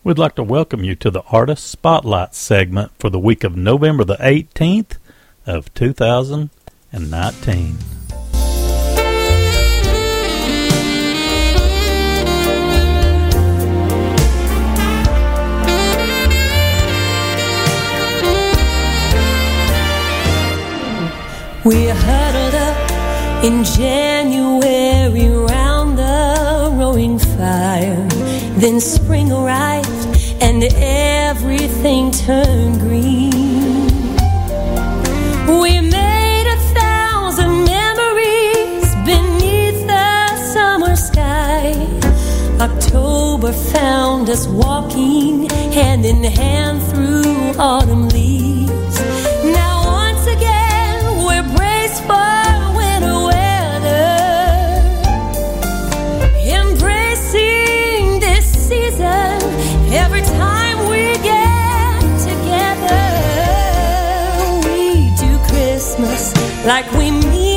We'd like to welcome you to the Artist Spotlight segment for the week of November the 18th of 2019. We're huddled up in January round the roaring fire. Then spring arrived and everything turned green. We made 1,000 memories beneath the summer sky. October found us walking hand in hand through autumn leaves. Now once again we're braced for winter weather, embracing this season every time we get together. We do Christmas like we mean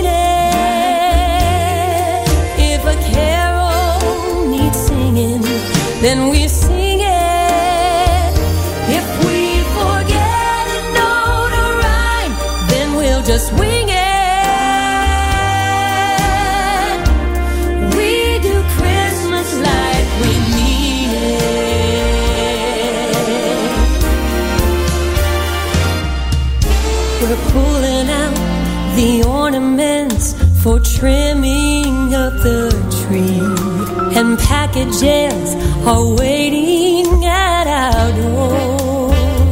it. If a carol needs singing, then we sing it. If we forget a note or rhyme, then we'll just wing it. We do Christmas like we mean it. We're pulling out the ornaments for trimming up the tree, and packages are waiting at our door.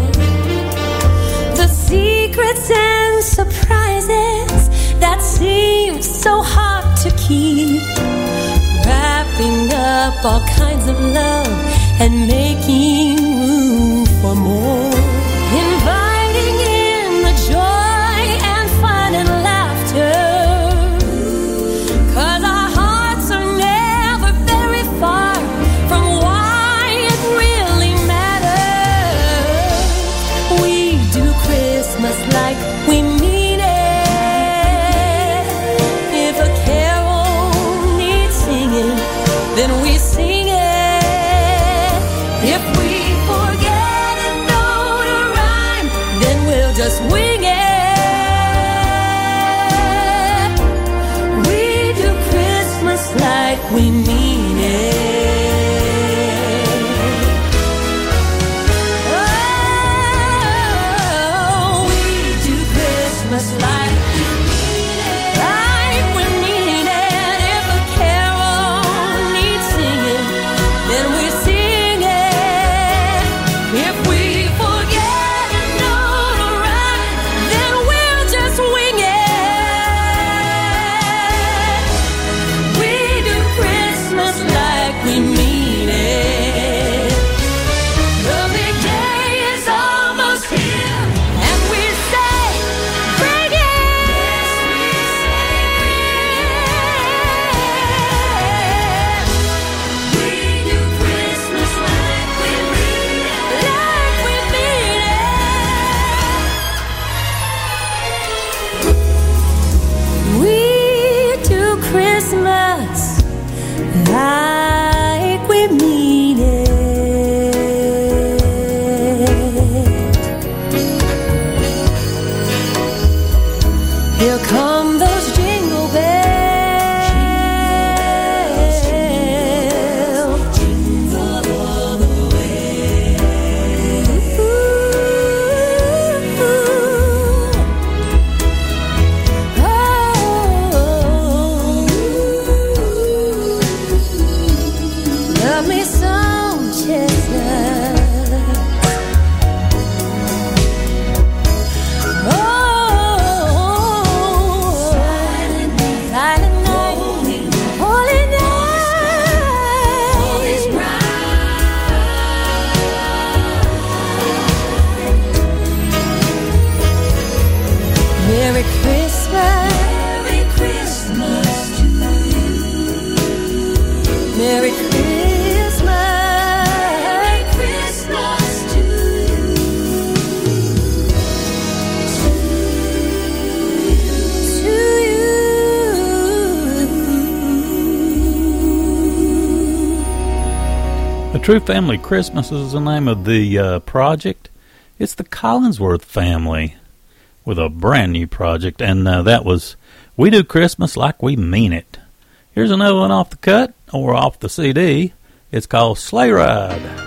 The secrets and surprises that seem so hard to keep, wrapping up all kinds of love and making room for more, inviting in the joy and fun and laughter. 'Cause our hearts are never very far from why it really matters. We do Christmas like we mean it. If a carol needs singing, then we sing it. If we forget a note or rhyme, then we'll just wing it. We do Christmas like we mean it. Oh, we do Christmas like we mean it. Like we mean it. If a carol needs singing, then we sing it. If we forget a note or rhyme, then we'll just wing it. We do Christmas like we mean it. The big day is almost here, and we say, bring it. We do Christmas like we mean it. Like we mean it. We do Christmas like we mean it. Here come those jingle bells. Jingle all the way. Love me some chestnuts. Oh, silent night, holy night, all is bright. Merry Christmas, Merry Christmas to you. Merry Christmas. The True Family Christmas is the name of the project. It's the Collinsworth family with a brand new project, and that was We Do Christmas Like We Mean It. Here's another one off the cut, or off the CD. It's called Sleigh Ride.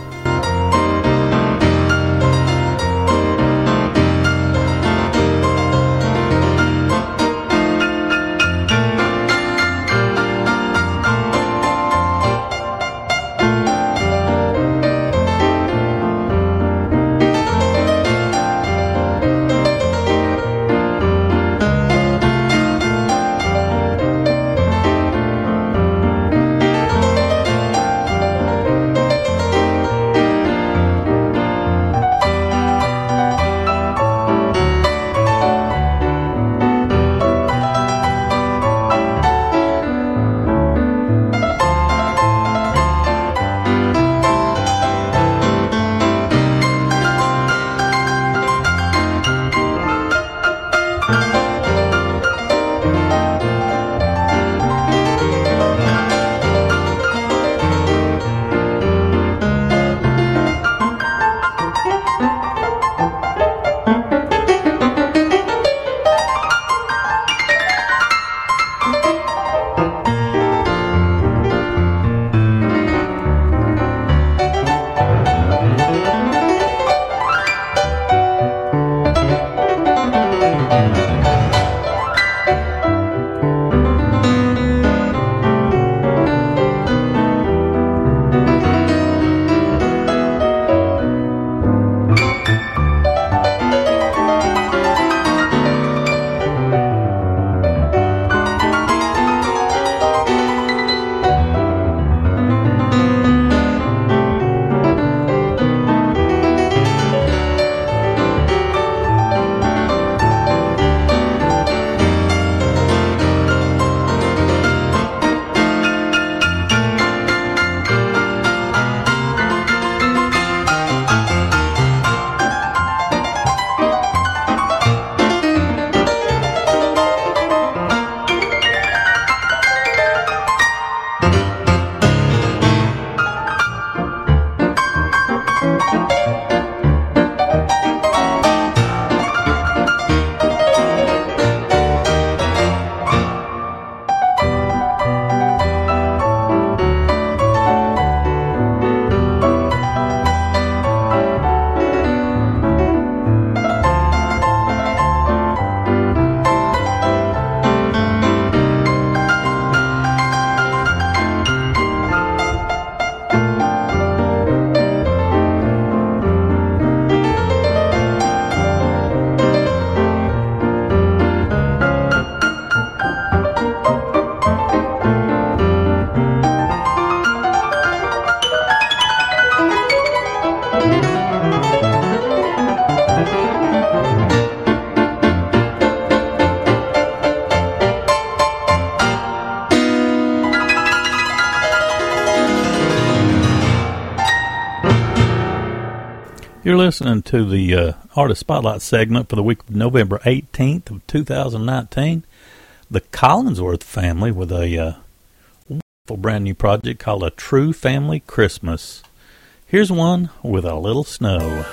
You're listening to the Artist Spotlight segment for the week of November 18th of 2019. The Collinsworth family with a wonderful brand new project called A True Family Christmas. Here's one with a little snow.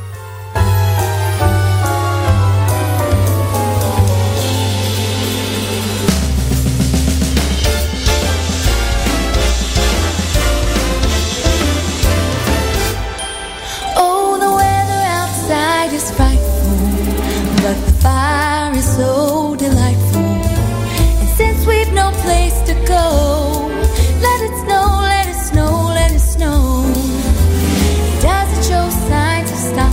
But the fire is so delightful, and since we've no place to go, let it snow, let it snow, let it snow. It doesn't show signs of stopping.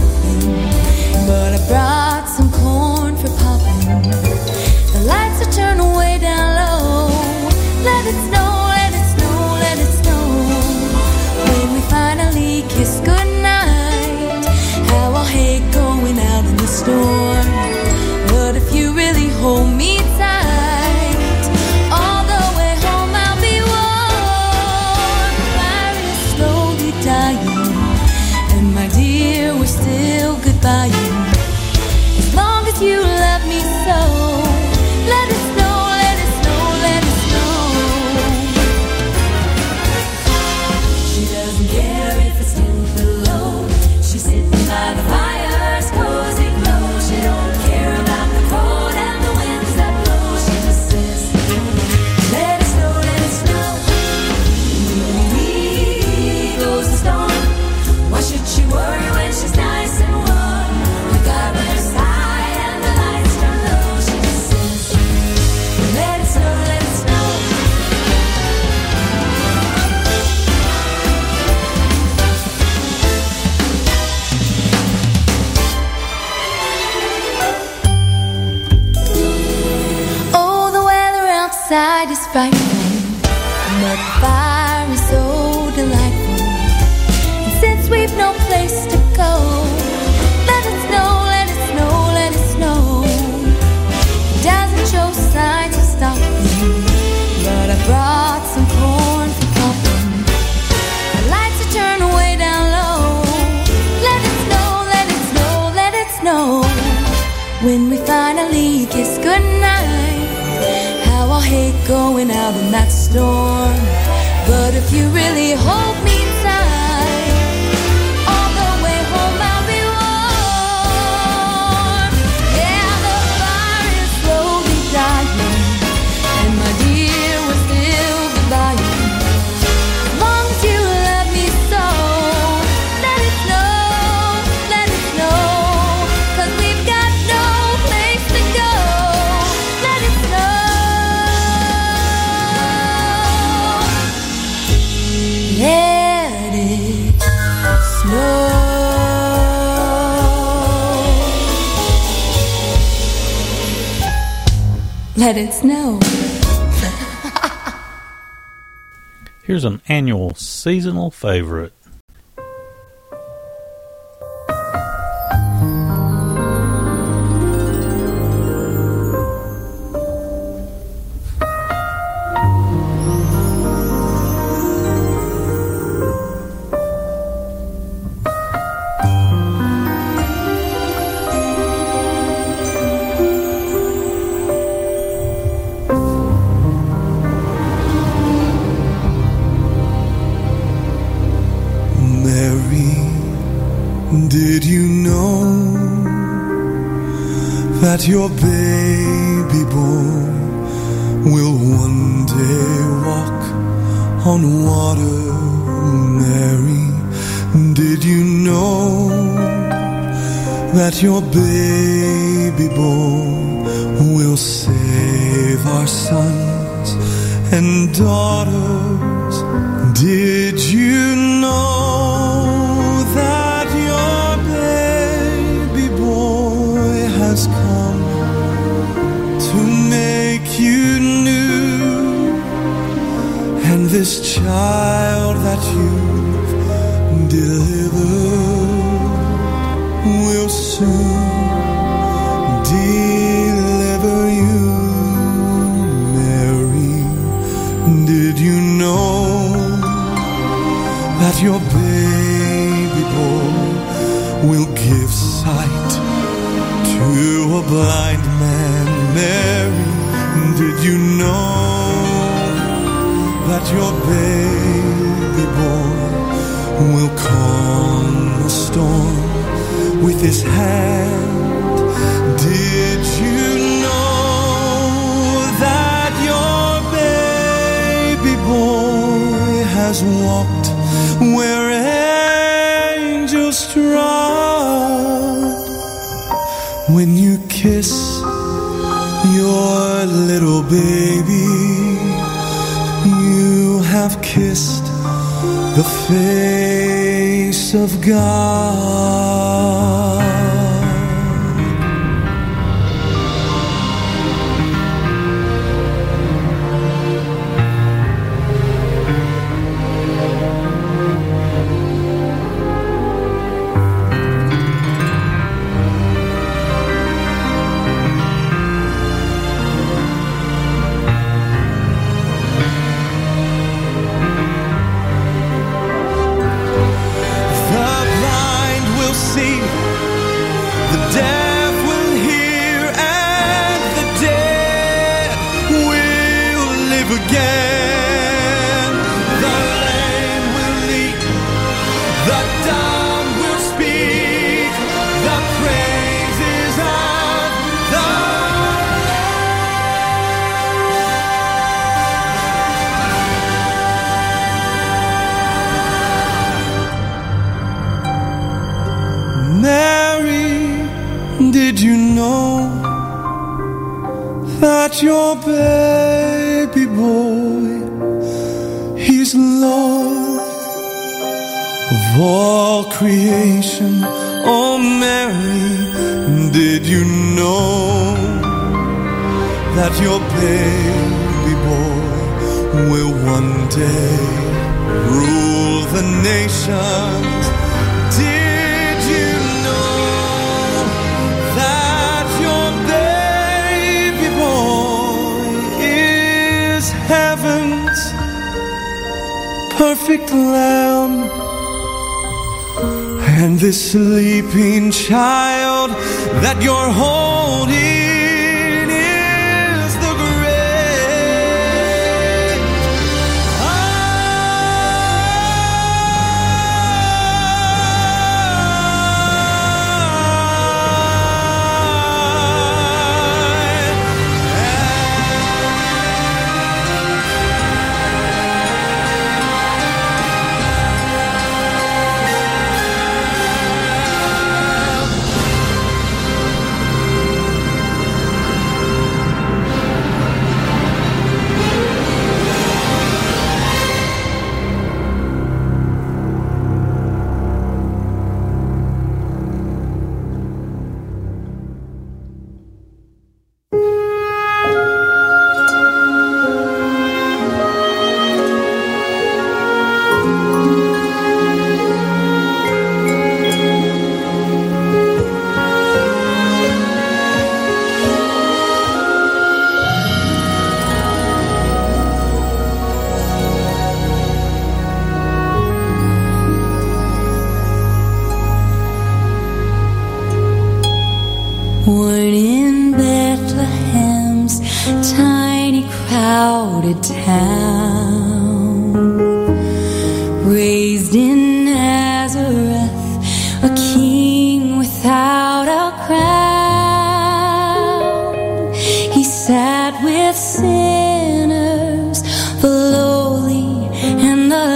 going out in that storm. But if you really hold me tight, all the way home I'll be warm. Yeah, the fire is slowly dying, and my dear, we're still goodbye. As long as you love me so, let it snow, 'cause we've got no place to go. Let it snow, let it snow. Let it snow. Here's an annual seasonal favorite. Did you know that your baby boy will one day walk on water, Mary? Did you know that your baby boy will save our sons and daughters? Did you know that your baby boy has come to make you new? And this child that you've delivered will soon deliver you, Mary. Did you know that your baby boy will give sight to a blind man, Mary? Did you know that your baby boy will calm the storm with his hand? Did you know that your baby boy has walked where angels trod? When you kiss your little baby, you have kissed the face of God. Did you know that your baby boy, he's Lord of all creation? Oh, Mary, did you know that your baby boy will one day rule the nations? Did you know that your baby boy is heaven's perfect lamb? And this sleeping child that you're holding is the great tiny crowded town, raised in Nazareth, a king without a crown. He sat with sinners, the lowly and the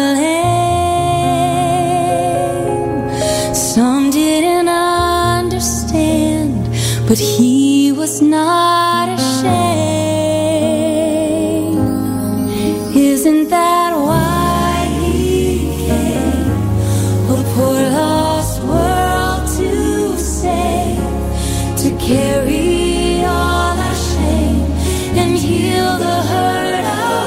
lame. Some didn't understand, but he was not ashamed. Isn't that why he came, a poor lost world to save, to carry all our shame and heal the hurt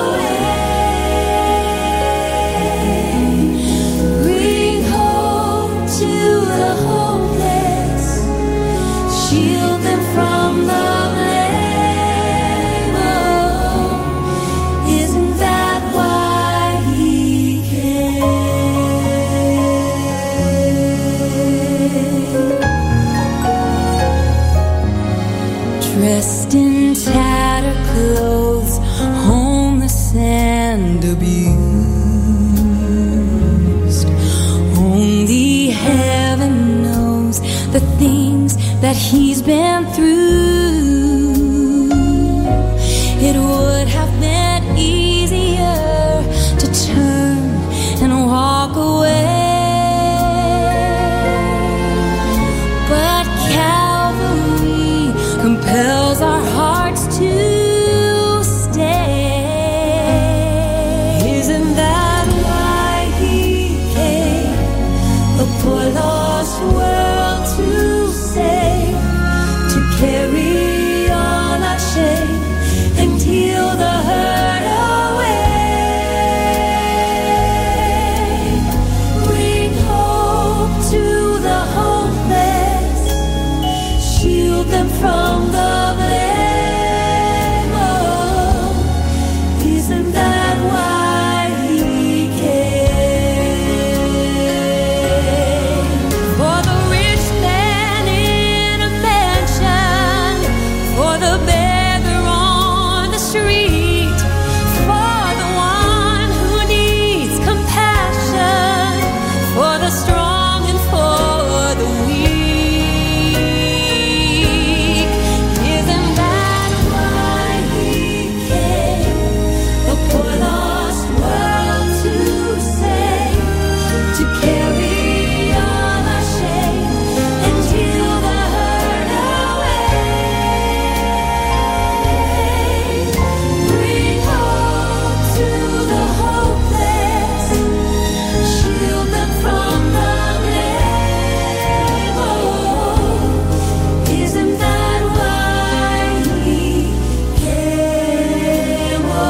away? Bring hope to the hopeless, shield them from the blame. Oh, isn't that why he came? Dressed in tattered clothes, homeless and abused, only heaven knows the things that he's been through. It would have been easier to turn and walk away, but Calvary compels our hearts to stay. Isn't that why he came, a poor lost world to save, to carry all our shame and heal the hurt away? Bring hope to the hopeless, shield them from the blame. Oh, isn't that why he came? For the rich man in a mansion, for the beggar on the street, for the one who needs compassion, for the strong and for the weak. Isn't that why he came, a poor lost world to save, to carry all our shame and heal the hurt away? Bring hope to the hopeless, shield them from the blame. Oh, isn't that why he came? Oh,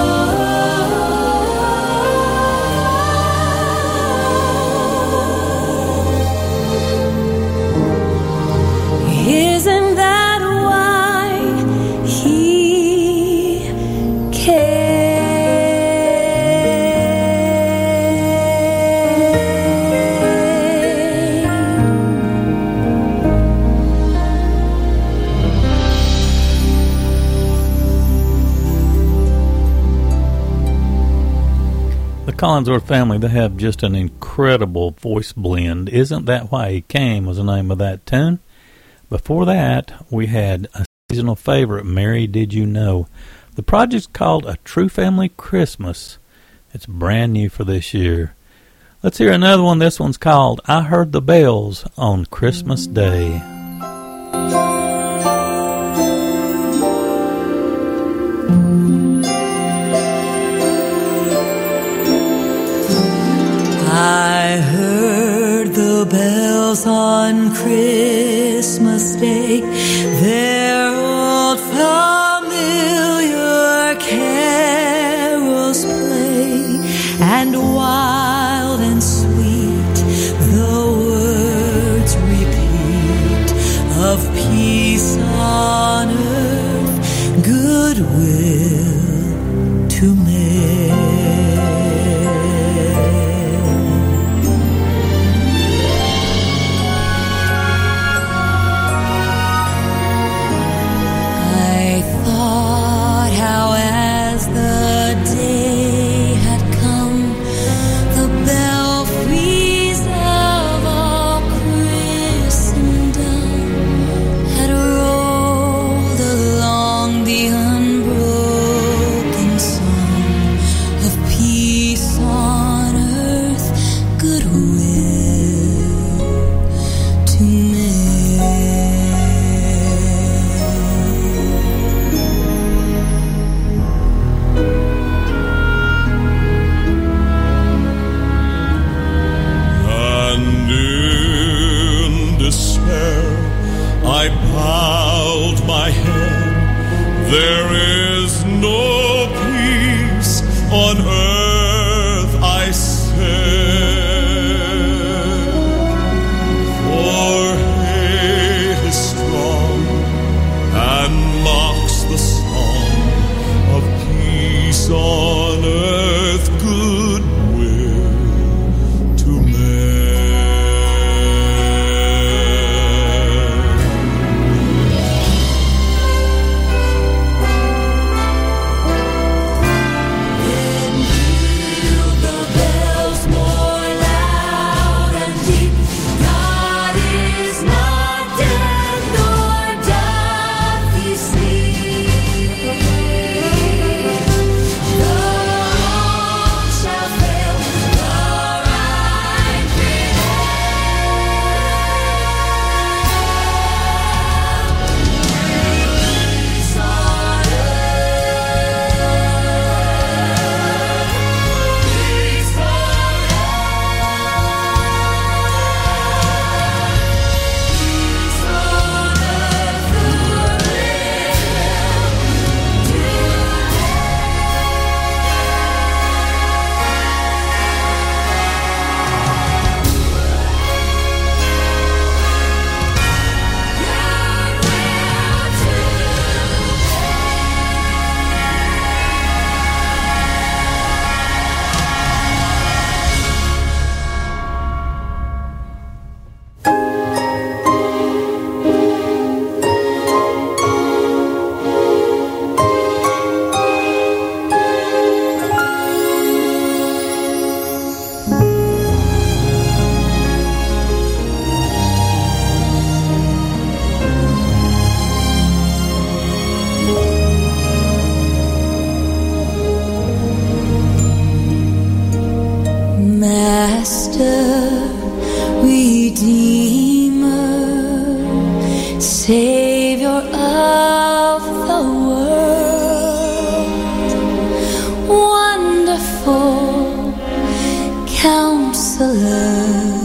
isn't that why he The Collinsworth family, they have just an incredible voice blend. Isn't That Why He Came was the name of that tune. Before that, we had a seasonal favorite, Mary Did You Know. The project's called A True Family Christmas. It's brand new for this year. Let's hear another one. This one's called I Heard the Bells on Christmas Day. I heard the bells on Christmas Day, their old familiar carols play, and wild and sweet the words repeat of peace on earth, goodwill to men. Master, Redeemer, Savior of the world, wonderful Counselor,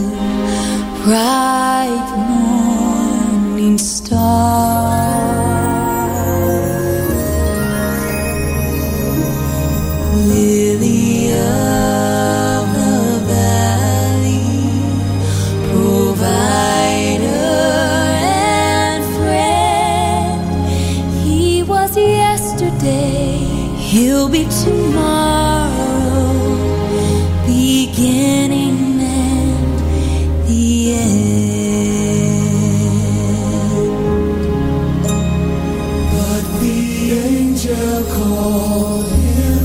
bright morning star. Lily of the valley, provider and friend. He was yesterday, he'll be tomorrow, beginning and the end. But the angel called him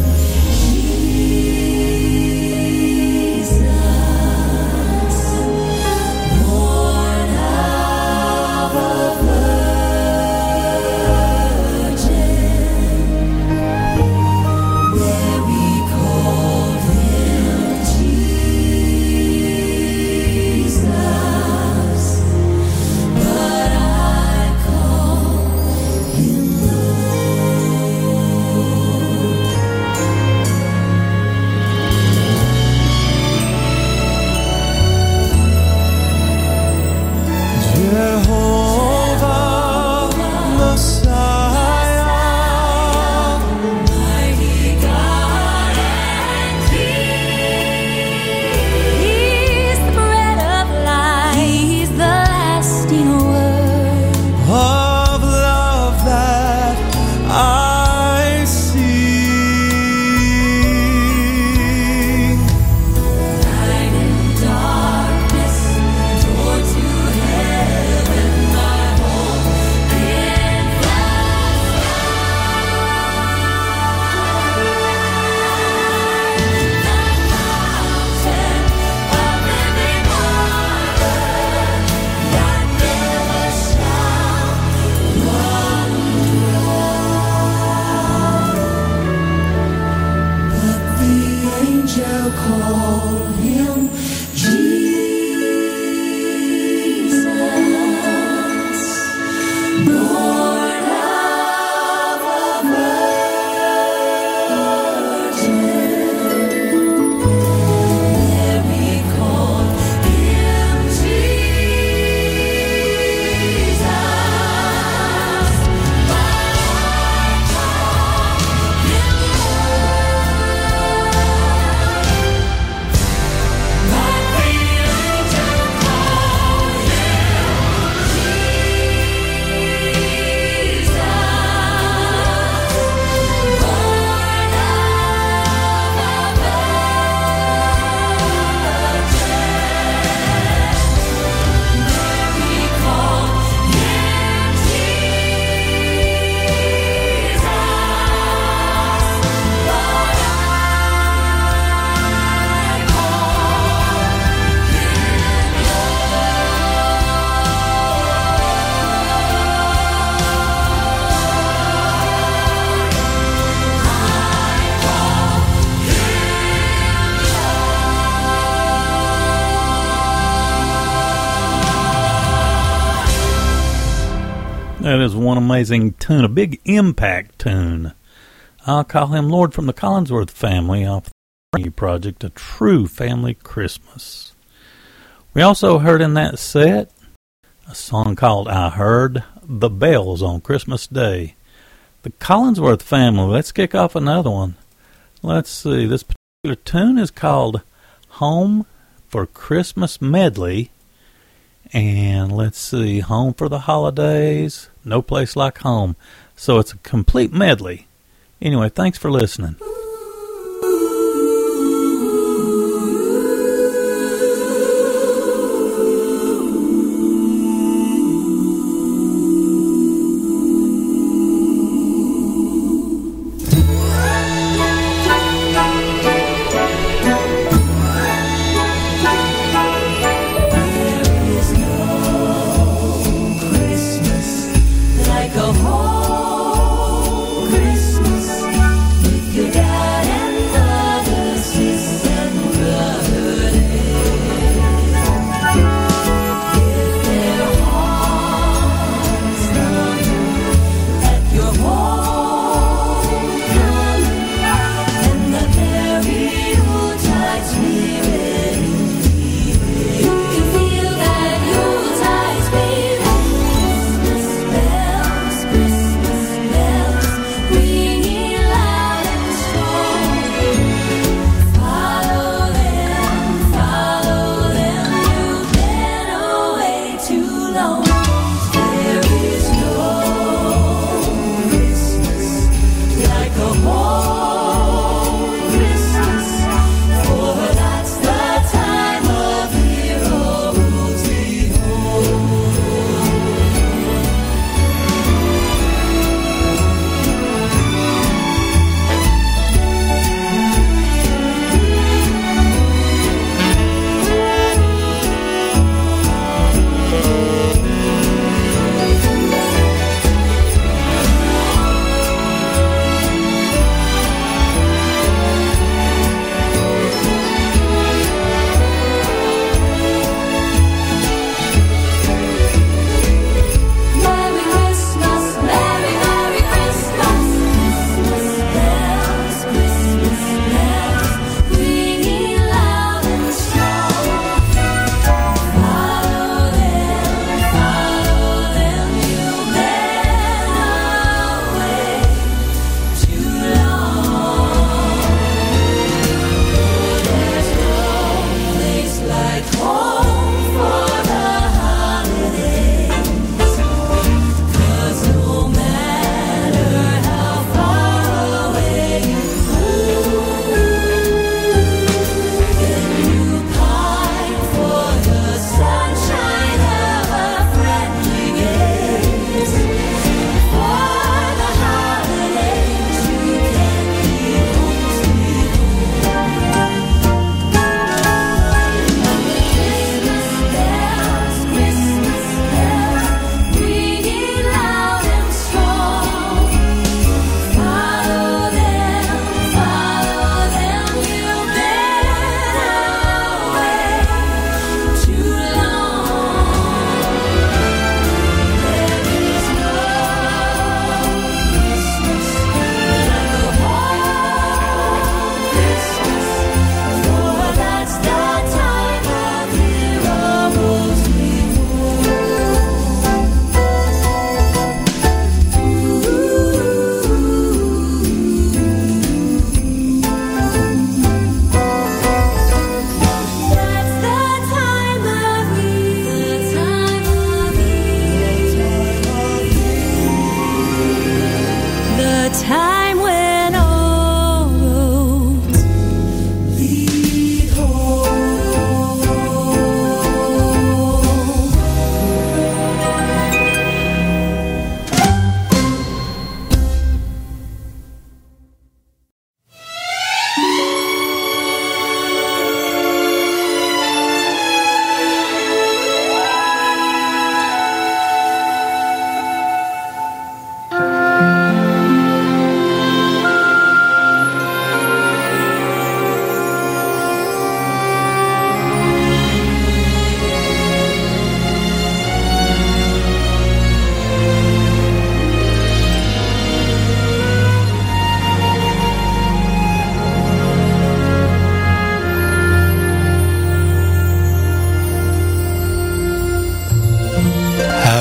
That is one amazing tune, a big impact tune. I'll call him Lord from the Collinsworth family off the new project, A True Family Christmas. We also heard in that set a song called I Heard the Bells on Christmas Day. The Collinsworth family, let's kick off another one. Let's see, this particular tune is called Home for Christmas Medley. And let's see, Home for the Holidays, No Place Like Home. So it's a complete medley. Anyway, thanks for listening. Like a home Christmas with your dad.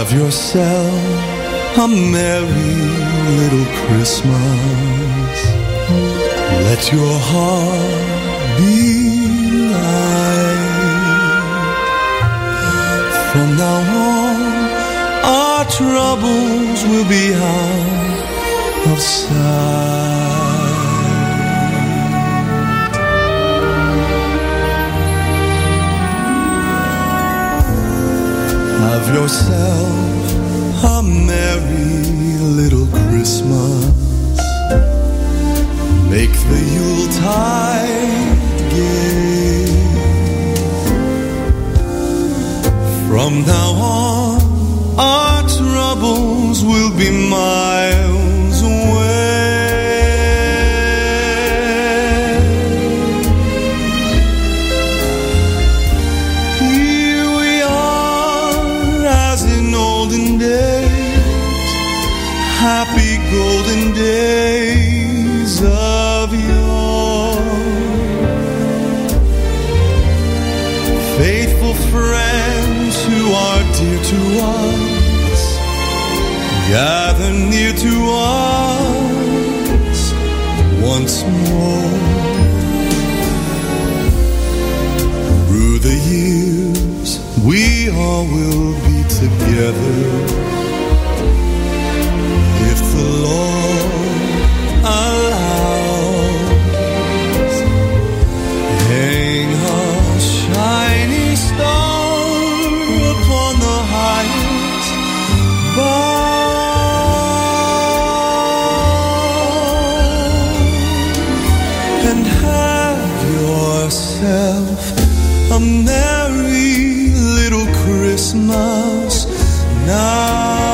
Have yourself a merry little Christmas. Let your heart be light. From now on, our troubles will be out of sight. Have yourself a merry little Christmas. Make the Yuletide gay. From now on, our troubles will be miles away. Here we are as in olden days, happy golden days of yore. Faithful friends who are dear to us, gather near to us once more. Through the years, we all will be together, if the Lord allows. Hang a shining star upon the highest bough, and have yourself a merry little Christmas now.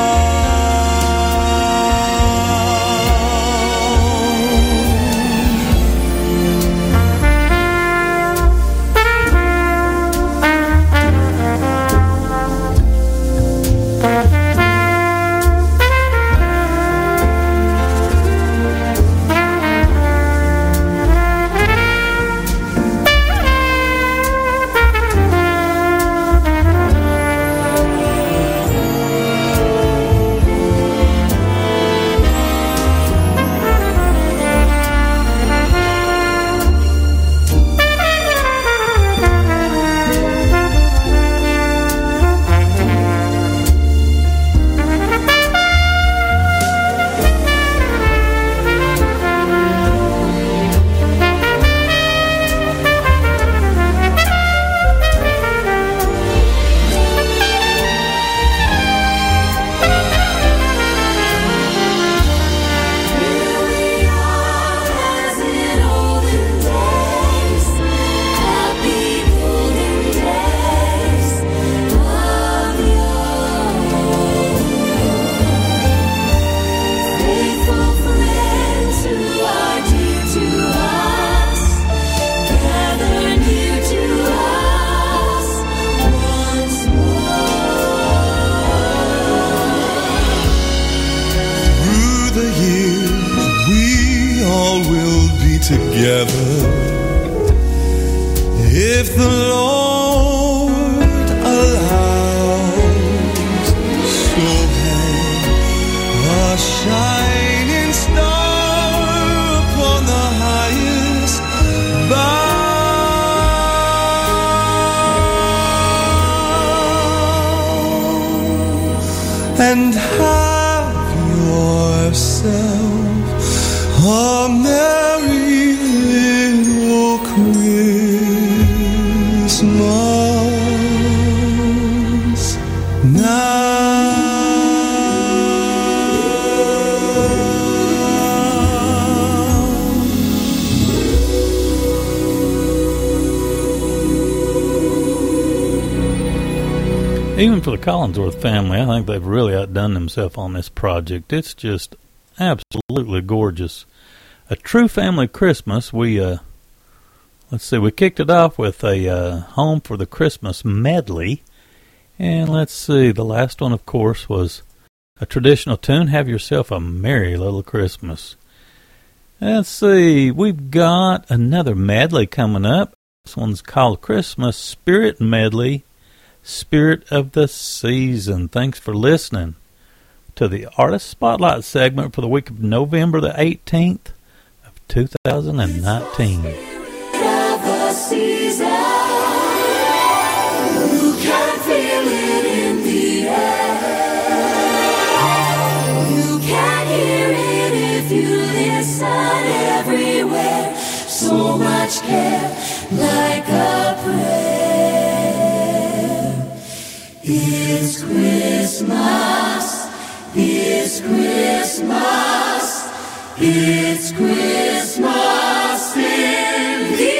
Together, if the Lord allows. So hang a shining star upon the highest bough, and have yourself a merry little Christmas now. Even for the Collinsworth family, I think they've really outdone themselves on this project. It's just absolutely gorgeous. A true family Christmas. We kicked it off with a Home for the Christmas medley. And let's see, the last one, of course, was a traditional tune, Have Yourself a Merry Little Christmas. Let's see, we've got another medley coming up. This one's called Christmas Spirit Medley Spirit of the Season. Thanks for listening to the Artist Spotlight segment for the week of November the 18th of 2019. Spirit of the season. You can feel it in the air. You can hear it if you listen everywhere. So much care, like a prayer. It's Christmas. It's Christmas. It's Christmas in the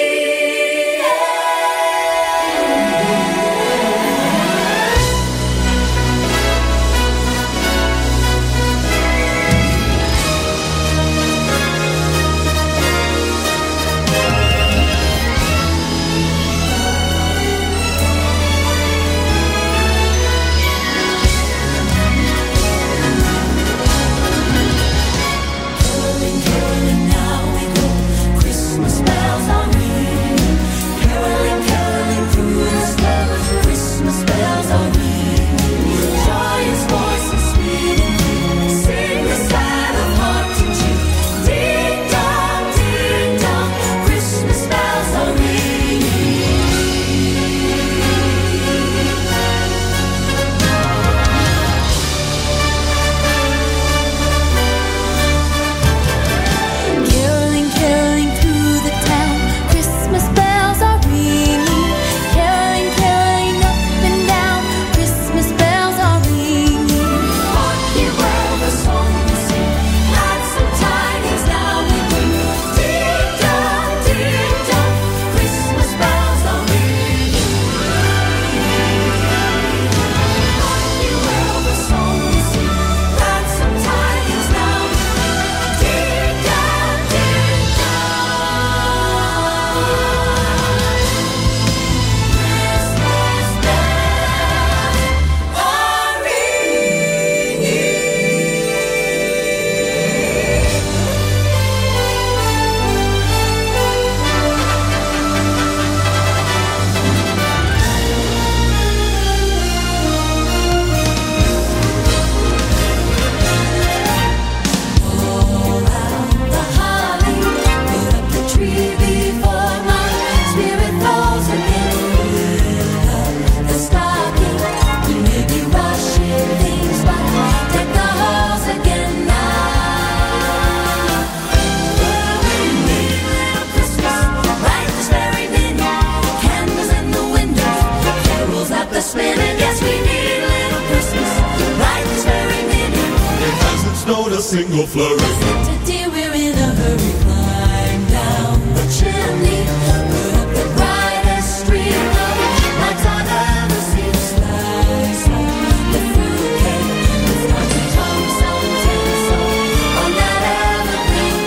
single flurry. Today we're in a hurry, climb down the chimney, put up the brightest string of lights I've ever seen. Slice the fruitcake, it's got to come some tinsel on that evergreen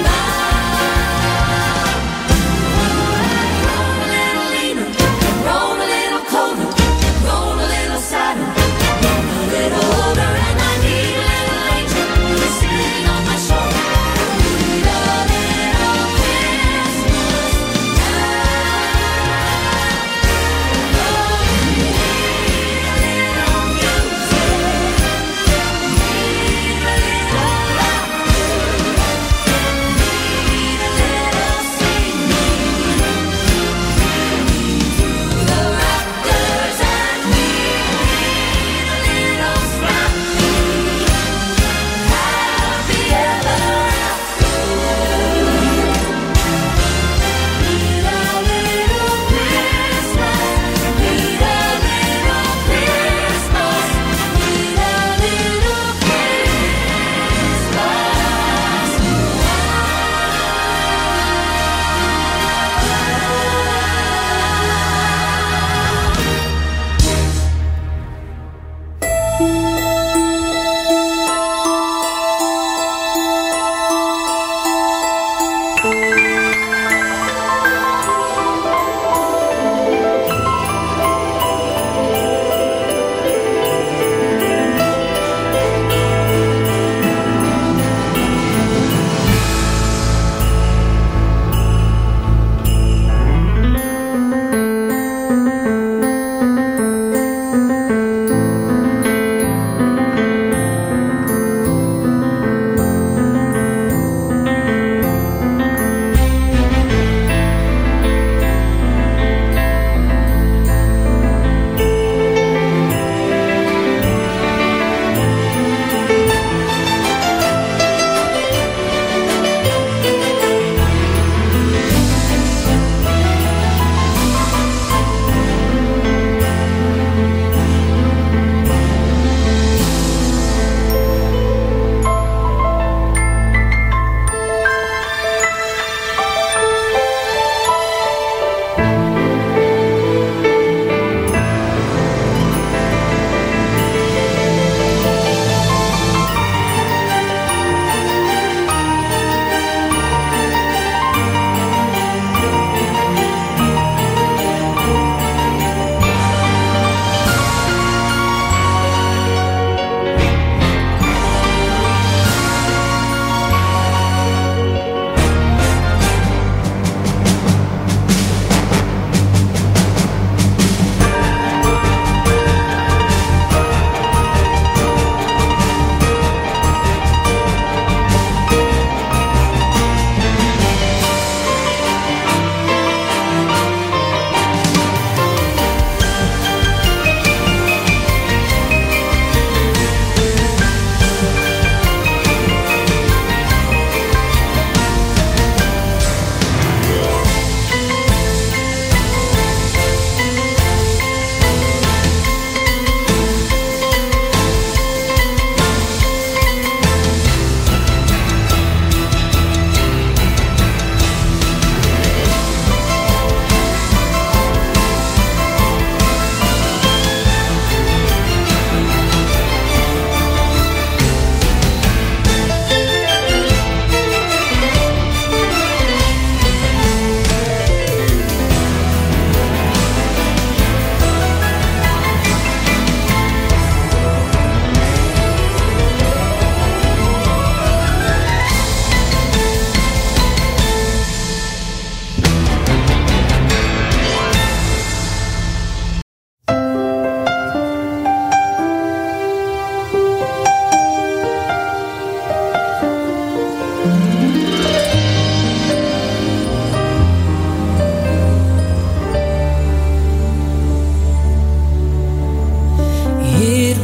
bough. Roll a little leaner, roll a little colder, roll a little sadder, roll a little older, and I need a little angel sitting on my shoulder.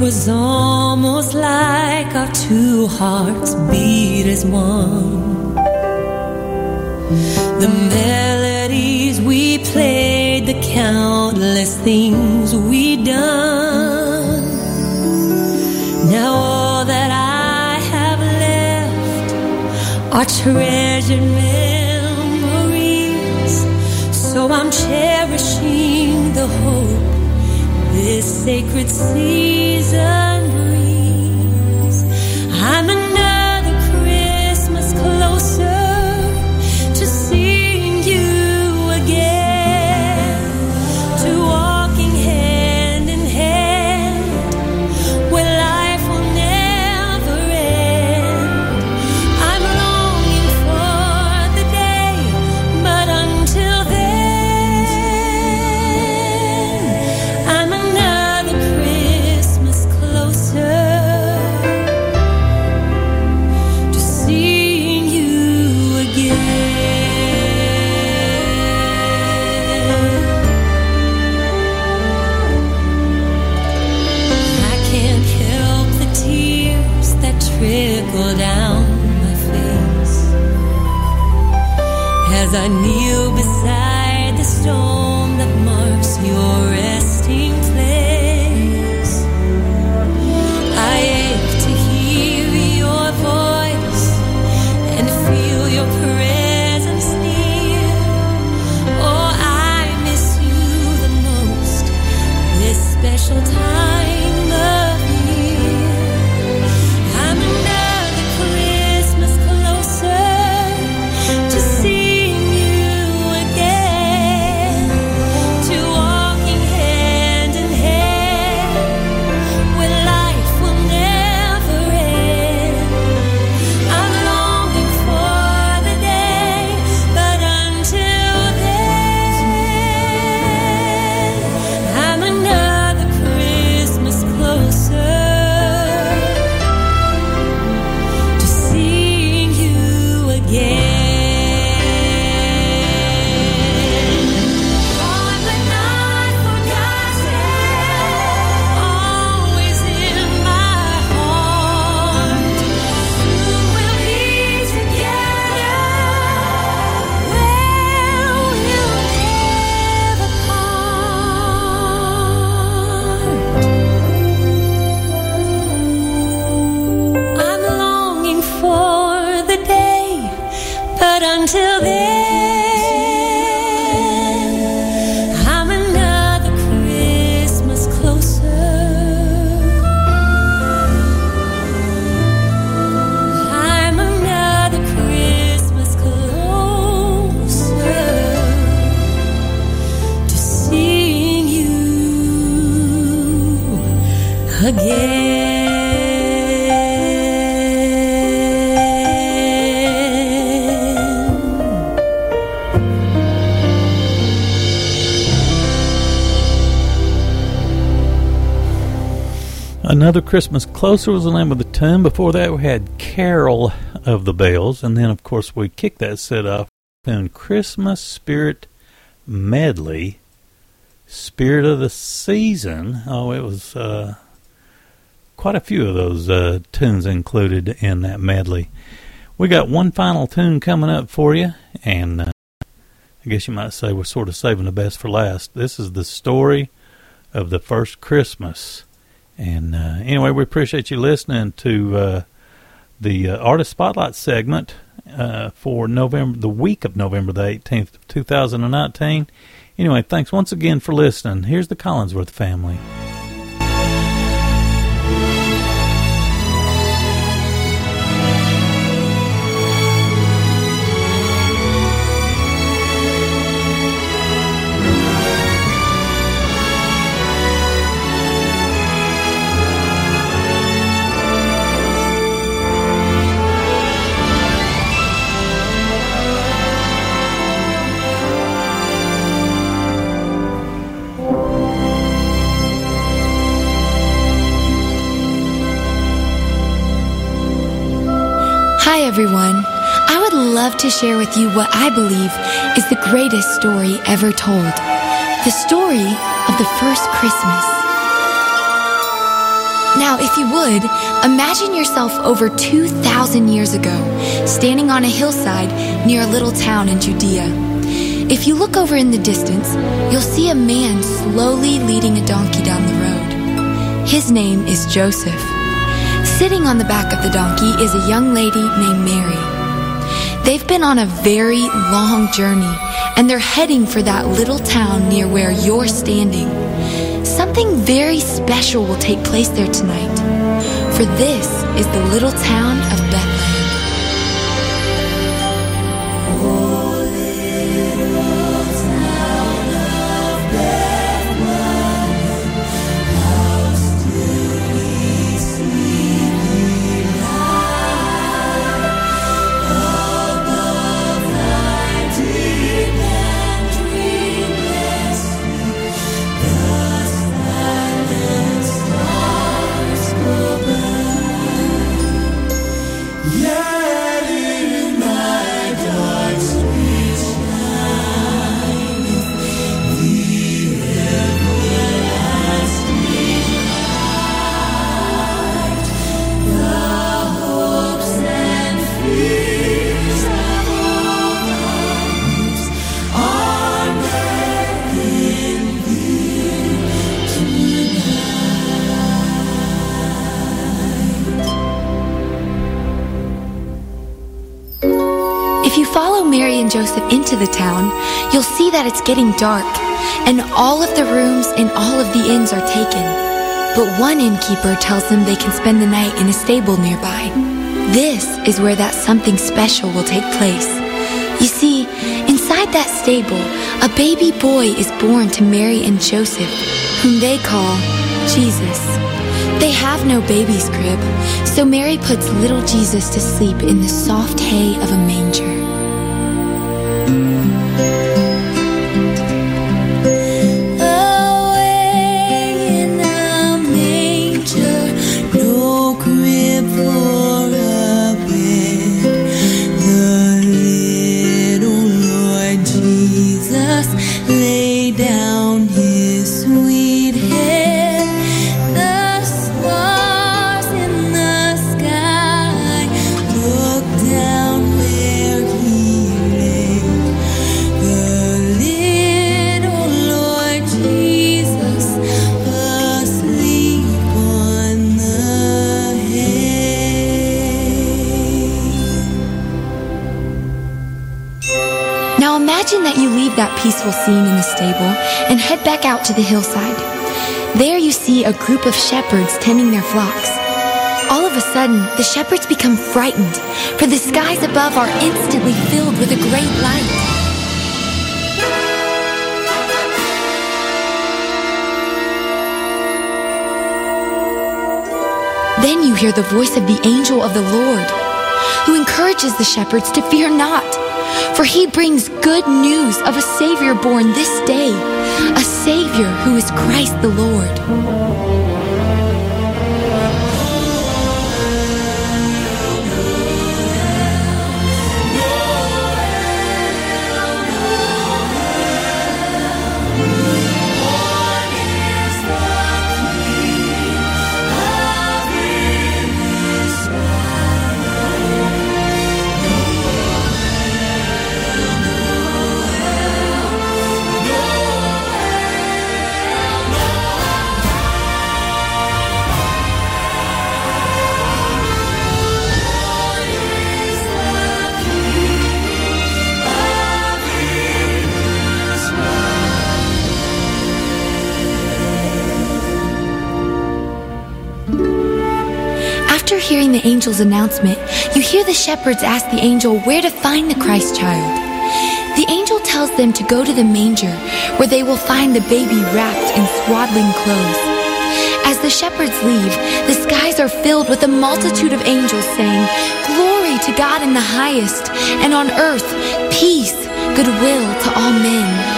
was almost like our two hearts beat as one. The melodies we played, the countless things we done. Now all that I have left are treasured memories. So I'm cherishing the hope this sacred season brings. I'm another Christmas closer to seeing you again, to walking hand in hand where life will never end. I'm longing for the day, but until then, I'm another Christmas closer to seeing you again. I can't help the tears that trickle down my face as I kneel beside the stone that marks your resting place. I ache to hear your voice and feel your presence near. Oh, I miss you the most this special time of year. I'm another Christmas closer to seeing you again, to walking hand in hand where life will never end. I'm longing for the day, but until then, I'm another Christmas closer to seeing you again. Oh, but not forgotten, always in my heart. Soon we'll be together, where we'll never part. I'm longing for the day, but until then, I'm another Christmas closer. I'm another Christmas closer to seeing you again. Another Christmas Closer was the name of the tune. Before that, we had Carol of the Bells. And then, of course, we kicked that set off in Christmas Spirit Medley, Spirit of the Season. Oh, it was quite a few of those tunes included in that medley. We got one final tune coming up for you, and I guess you might say we're sort of saving the best for last. This is the story of the first Christmas. And anyway, we appreciate you listening to the Artist Spotlight segment for the week of November the 18th, 2019. Anyway, thanks once again for listening. Here's the Collinsworth family. Hi everyone. I would love to share with you what I believe is the greatest story ever told. The story of the first Christmas. Now, if you would, imagine yourself over 2,000 years ago, standing on a hillside near a little town in Judea. If you look over in the distance, you'll see a man slowly leading a donkey down the road. His name is Joseph. Sitting on the back of the donkey is a young lady named Mary. They've been on a very long journey, and they're heading for that little town near where you're standing. Something very special will take place there tonight, for this is the little town of Bethlehem. If you follow Mary and Joseph into the town, you'll see that it's getting dark, and all of the rooms in all of the inns are taken. But one innkeeper tells them they can spend the night in a stable nearby. This is where that something special will take place. You see, inside that stable, a baby boy is born to Mary and Joseph, whom they call Jesus. They have no baby's crib, so Mary puts little Jesus to sleep in the soft hay of a manger. Away in a manger, no crib for a bed. The little Lord Jesus lay down his sweet head. The stars in the sky look down where he lay. The little Lord Jesus asleep on the hay. Now imagine that you leave that peaceful scene in the stable and head back out to the hillside. There you see a group of shepherds tending their flocks. All of a sudden, the shepherds become frightened, for the skies above are instantly filled with a great light. Then you hear the voice of the angel of the Lord, who encourages the shepherds to fear not, for he brings good news of a Savior born this day, a Savior who is Christ the Lord. After hearing the angel's announcement, you hear the shepherds ask the angel where to find the Christ child. The angel tells them to go to the manger, where they will find the baby wrapped in swaddling clothes. As the shepherds leave, the skies are filled with a multitude of angels saying, "Glory to God in the highest, and on earth, peace, goodwill to all men."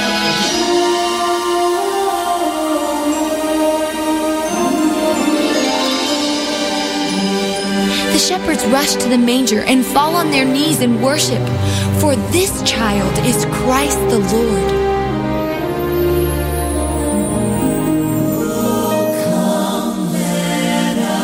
The shepherds rush to the manger and fall on their knees in worship, for this child is Christ the Lord. Come, let us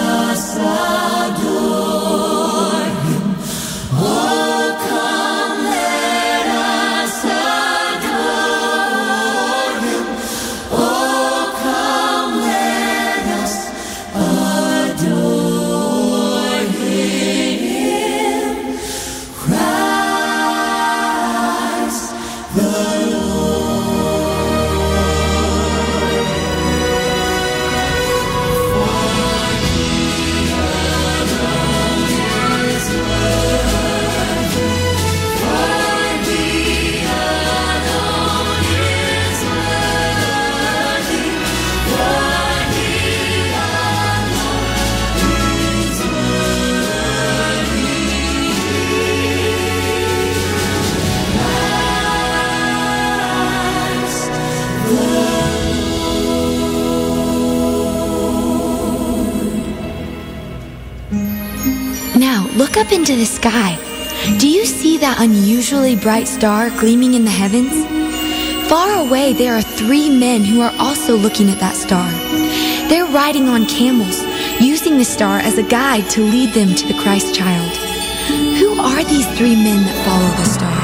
look up into the sky. Do you see that unusually bright star gleaming in the heavens? Far away, there are 3 men who are also looking at that star. They're riding on camels, using the star as a guide to lead them to the Christ child. Who are these 3 men that follow the star?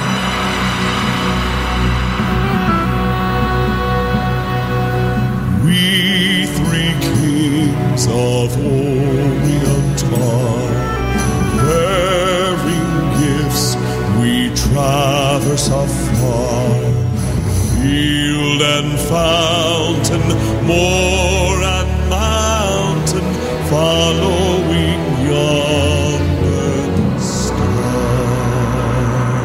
We 3 kings of Orient are, bearing gifts we traverse afar, field and fountain, moor and mountain, following yonder star.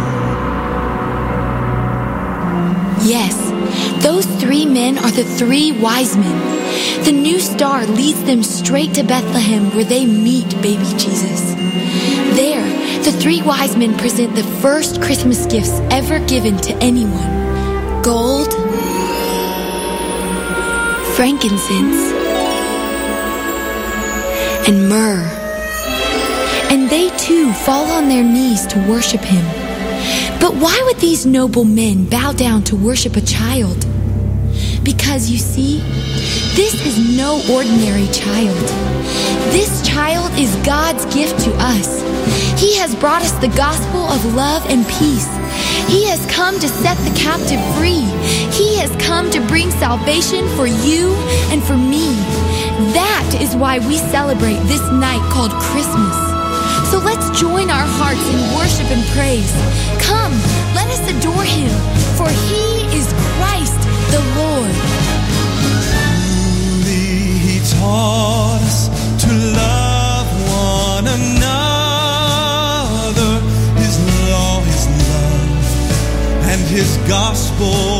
Yes, those 3 men are the 3 wise men. The new star leads them straight to Bethlehem where they meet baby Jesus. There, the 3 wise men present the first Christmas gifts ever given to anyone. Gold, frankincense, and myrrh. And they too fall on their knees to worship him. But why would these noble men bow down to worship a child? Because you see, this is no ordinary child. This child is God's gift to us. He has brought us the gospel of love and peace. He has come to set the captive free. He has come to bring salvation for you and for me. That is why we celebrate this night called Christmas. So let's join our hearts in worship and praise. Come, let us adore him, for he is Christ the Lord. Truly he taught us to love one another. His law, his love, and his gospel